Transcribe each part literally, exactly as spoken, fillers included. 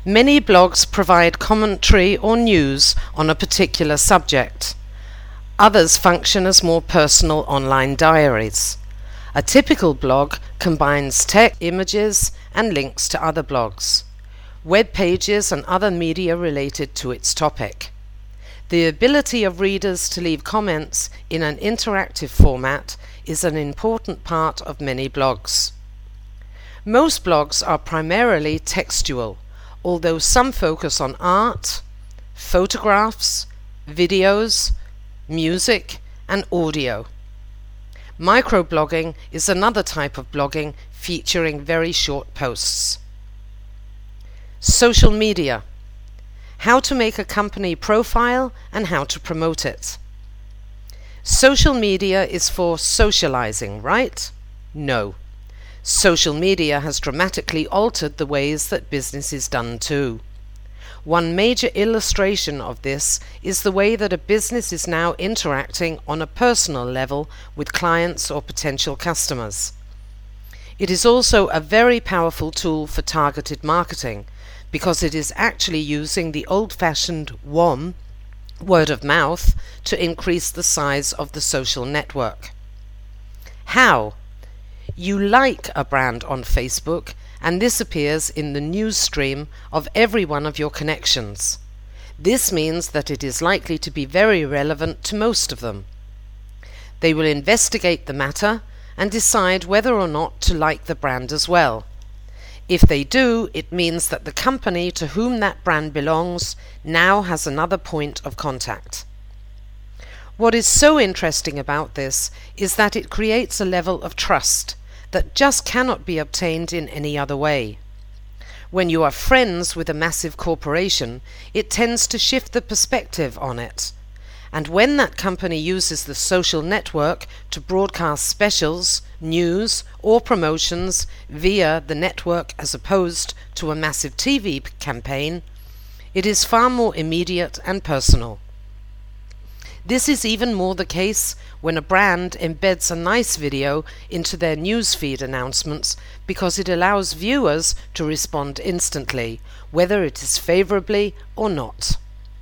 Many blogs provide commentary or news on a particular subject. Others function as more personal online diaries. A typical blog combines text, images, and links to other blogs, web pages, and other media related to its topic. The ability of readers to leave comments in an interactive format is an important part of many blogs. Most blogs are primarily textual, although some focus on art, photographs, videos, music, and audio. Microblogging is another type of blogging featuring very short posts. Social media. How to make a company profile and how to promote it. Social media is for socializing, right? No. Social media has dramatically altered the ways that business is done too. One major illustration of this is the way that a business is now interacting on a personal level with clients or potential customers. It is also a very powerful tool for targeted marketing, because it is actually using the old-fashioned W O M, word of mouth, to increase the size of the social network. How? You like a brand on Facebook, and this appears in the news stream of every one of your connections. This means that it is likely to be very relevant to most of them. They will investigate the matter and decide whether or not to like the brand as well. If they do, it means that the company to whom that brand belongs now has another point of contact. What is so interesting about this is that it creates a level of trust that just cannot be obtained in any other way. When you are friends with a massive corporation, it tends to shift the perspective on it. And when that company uses the social network to broadcast specials, news, or promotions via the network as opposed to a massive T V campaign, it is far more immediate and personal. This is even more the case when a brand embeds a nice video into their newsfeed announcements, because it allows viewers to respond instantly, whether it is favorably or not.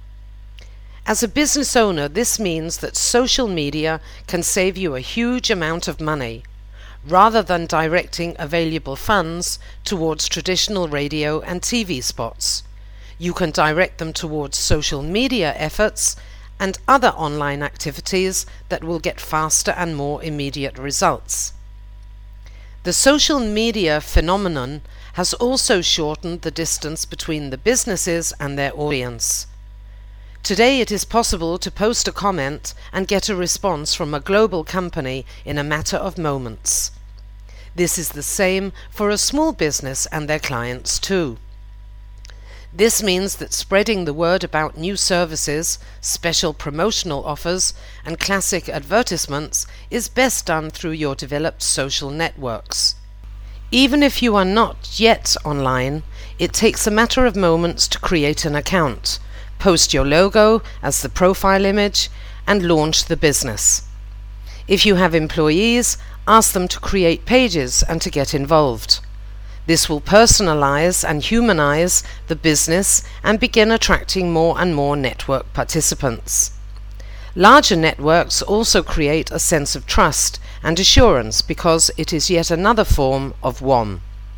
As a business owner, this means that social media can save you a huge amount of money, rather than directing available funds towards traditional radio and T V spots. You can direct them towards social media efforts and other online activities that will get faster and more immediate results. The social media phenomenon has also shortened the distance between the businesses and their audience. Today it is possible to post a comment and get a response from a global company in a matter of moments. This is the same for a small business and their clients too. This means that spreading the word about new services, special promotional offers, and classic advertisements is best done through your developed social networks. Even if you are not yet online, it takes a matter of moments to create an account, post your logo as the profile image, and launch the business. If you have employees, ask them to create pages and to get involved. This will personalize and humanize the business and begin attracting more and more network participants. Larger networks also create a sense of trust and assurance because it is yet another form of W O M.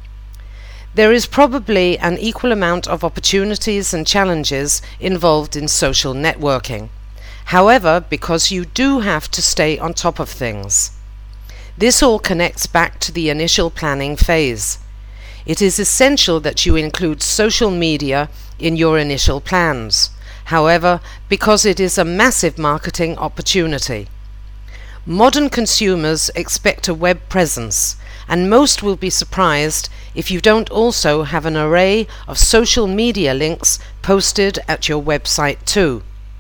There is probably an equal amount of opportunities and challenges involved in social networking. However, because you do have to stay on top of things. This all connects back to the initial planning phase. It is essential that you include social media in your initial plans. However, because it is a massive marketing opportunity. Modern consumers expect a web presence, and most will be surprised if you don't also have an array of social media links posted at your website too.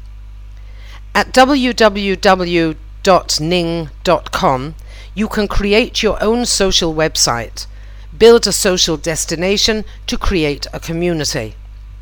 At w w w dot ning dot com you can create your own social website, build a social destination to create a community.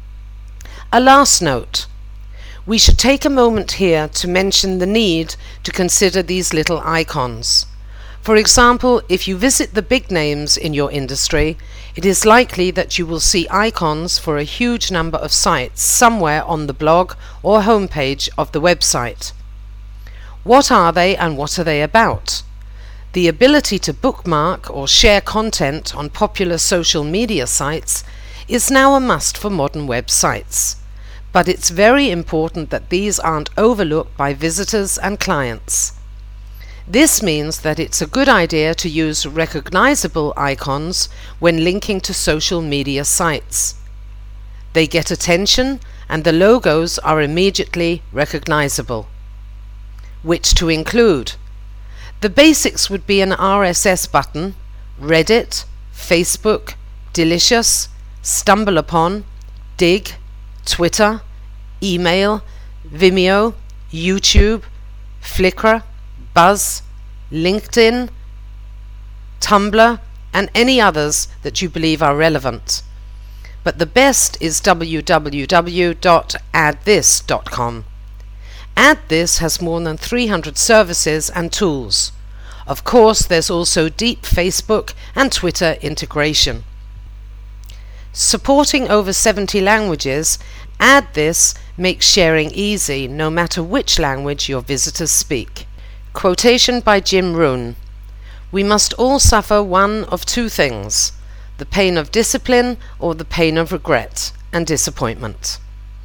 A last note. We should take a moment here to mention the need to consider these little icons. For example, if you visit the big names in your industry, it is likely that you will see icons for a huge number of sites somewhere on the blog or homepage of the website. What are they and what are they about? The ability to bookmark or share content on popular social media sites is now a must for modern websites, but it's very important that these aren't overlooked by visitors and clients. This means that it's a good idea to use recognizable icons when linking to social media sites. They get attention and the logos are immediately recognizable. Which to include? The basics would be an R S S button, Reddit, Facebook, Delicious, StumbleUpon, Dig, Twitter, email, Vimeo, YouTube, Flickr, Buzz, LinkedIn, Tumblr, and any others that you believe are relevant. But the best is w w w dot add this dot com. AddThis has more than three hundred services and tools. Of course, there's also deep Facebook and Twitter integration. Supporting over seventy languages, AddThis makes sharing easy no matter which language your visitors speak. Quotation by Jim Rohn: "We must all suffer one of two things, the pain of discipline or the pain of regret and disappointment."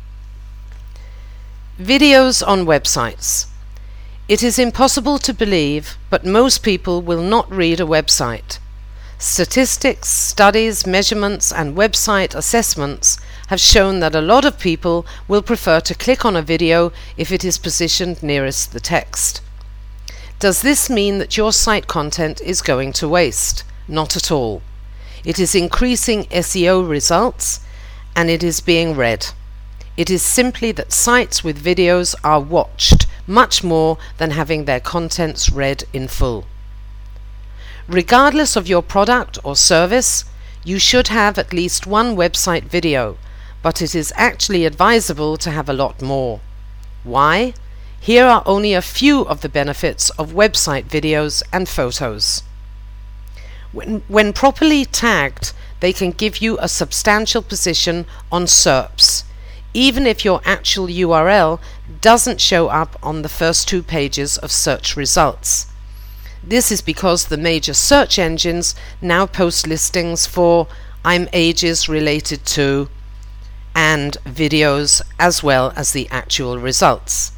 Videos on websites. It is impossible to believe, but most people will not read a website. Statistics, studies, measurements, and website assessments have shown that a lot of people will prefer to click on a video if it is positioned nearest the text. Does this mean that your site content is going to waste? Not at all. It is increasing S E O results and it is being read. It is simply that sites with videos are watched much more than having their contents read in full. Regardless of your product or service, you should have at least one website video, but it is actually advisable to have a lot more. Why? Here are only a few of the benefits of website videos and photos. When, when properly tagged, they can give you a substantial position on S E R Ps, even if your actual U R L doesn't show up on the first two pages of search results. This is because the major search engines now post listings for I'm ages related to and videos as well as the actual results.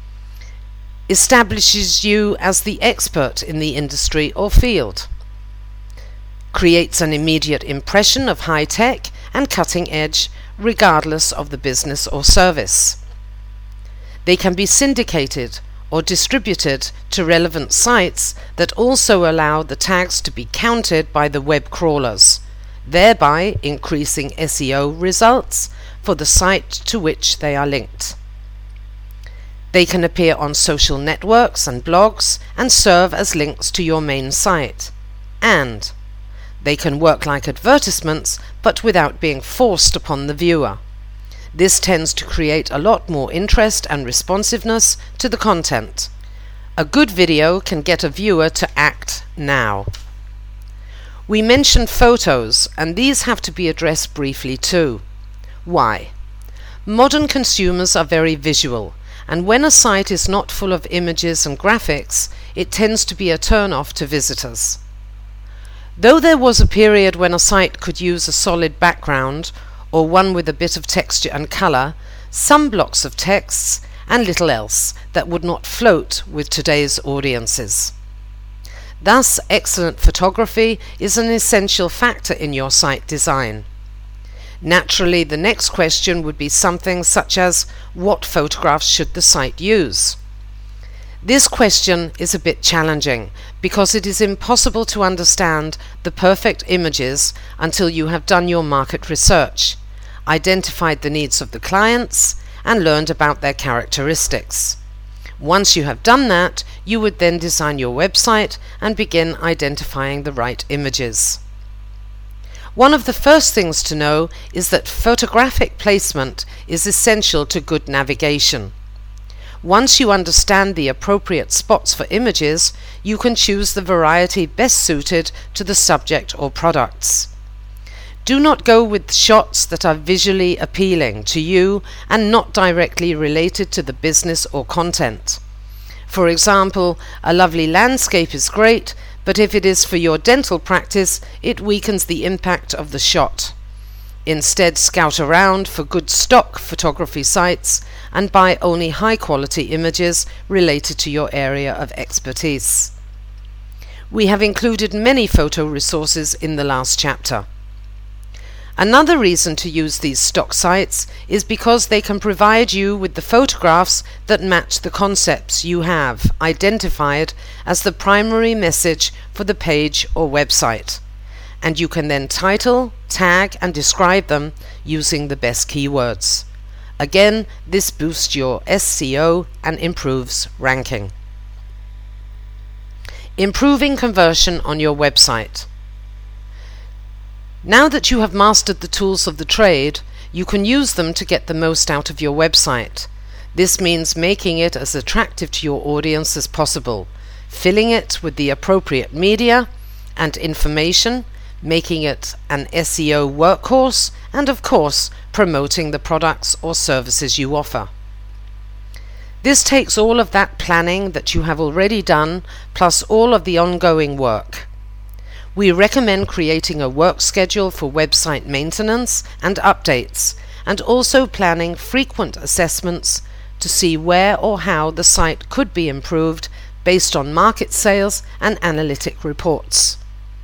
Establishes you as the expert in the industry or field. Creates an immediate impression of high tech and cutting edge regardless of the business or service. They can be syndicated or distributed to relevant sites that also allow the tags to be counted by the web crawlers, thereby increasing S E O results for the site to which they are linked. They can appear on social networks and blogs and serve as links to your main site. And they can work like advertisements, but without being forced upon the viewer. This tends to create a lot more interest and responsiveness to the content. A good video can get a viewer to act now. We mentioned photos, and these have to be addressed briefly too. Why? Modern consumers are very visual, and when a site is not full of images and graphics, it tends to be a turn-off to visitors. Though there was a period when a site could use a solid background or one with a bit of texture and color, some blocks of texts, and little else that would not float with today's audiences. Thus, excellent photography is an essential factor in your site design. Naturally, the next question would be something such as, what photographs should the site use? This question is a bit challenging because it is impossible to understand the perfect images until you have done your market research, identified the needs of the clients, and learned about their characteristics. Once you have done that, you would then design your website and begin identifying the right images. One of the first things to know is that photographic placement is essential to good navigation. Once you understand the appropriate spots for images, you can choose the variety best suited to the subject or products. Do not go with shots that are visually appealing to you and not directly related to the business or content. For example, a lovely landscape is great, but if it is for your dental practice, it weakens the impact of the shot. Instead, scout around for good stock photography sites and buy only high-quality images related to your area of expertise. We have included many photo resources in the last chapter. Another reason to use these stock sites is because they can provide you with the photographs that match the concepts you have identified as the primary message for the page or website, and you can then title, tag and describe them using the best keywords. Again, this boosts your S E O and improves ranking. Improving conversion on your website. Now that you have mastered the tools of the trade, you can use them to get the most out of your website. This means making it as attractive to your audience as possible, filling it with the appropriate media and information, making it an S E O workhorse, and of course, promoting the products or services you offer. This takes all of that planning that you have already done, plus all of the ongoing work. We recommend creating a work schedule for website maintenance and updates, and also planning frequent assessments to see where or how the site could be improved based on market sales and analytic reports.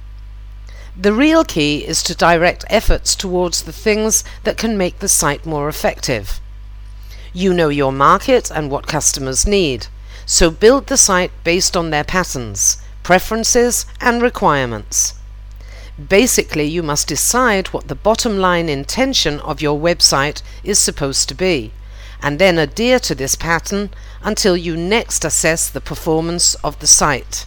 The real key is to direct efforts towards the things that can make the site more effective. You know your market and what customers need, so build the site based on their patterns, preferences and requirements. Basically, you must decide what the bottom line intention of your website is supposed to be, and then adhere to this pattern until you next assess the performance of the site.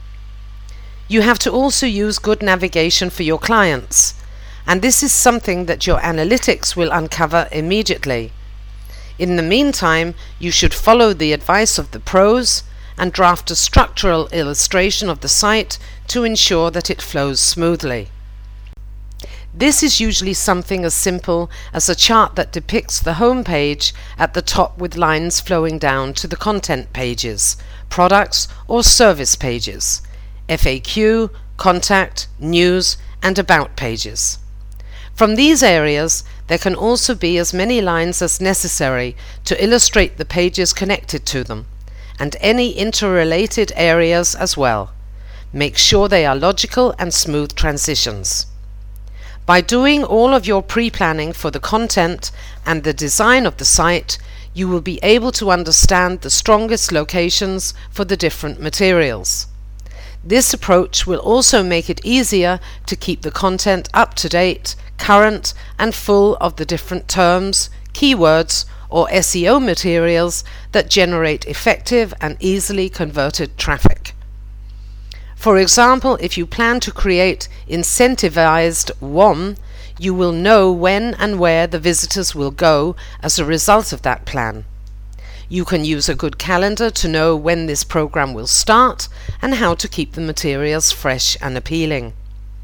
You have to also use good navigation for your clients, and this is something that your analytics will uncover immediately. In the meantime, you should follow the advice of the pros and draft a structural illustration of the site to ensure that it flows smoothly. This is usually something as simple as a chart that depicts the home page at the top with lines flowing down to the content pages, products or service pages, F A Q, contact, news and about pages. From these areas, there can also be as many lines as necessary to illustrate the pages connected to them, and any interrelated areas as well. Make sure they are logical and smooth transitions. By doing all of your pre-planning for the content and the design of the site, you will be able to understand the strongest locations for the different materials. This approach will also make it easier to keep the content up to date, current and full of the different terms, keywords or S E O materials that generate effective and easily converted traffic. For example, if you plan to create incentivized W O M, you will know when and where the visitors will go as a result of that plan. You can use a good calendar to know when this program will start and how to keep the materials fresh and appealing.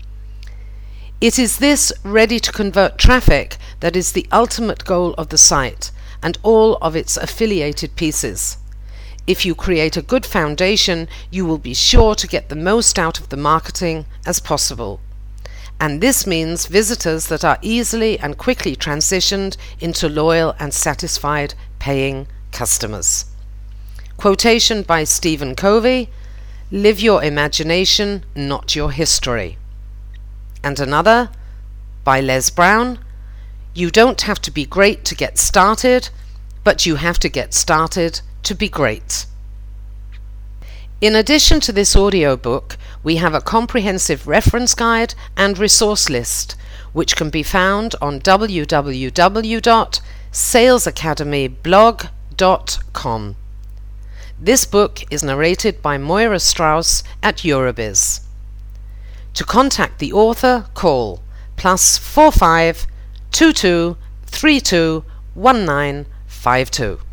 It is this ready to convert traffic that is the ultimate goal of the site and all of its affiliated pieces. If you create a good foundation, you will be sure to get the most out of the marketing as possible. And this means visitors that are easily and quickly transitioned into loyal and satisfied paying customers. Quotation by Stephen Covey: "Live your imagination, not your history." And another by Les Brown: "You don't have to be great to get started, but you have to get started to be great." In addition to this audiobook, we have a comprehensive reference guide and resource list, which can be found on w w w dot sales academy blog dot com. This book is narrated by Moira Strauss at Eurobiz. To contact the author, call plus four five two two three two one nine five two.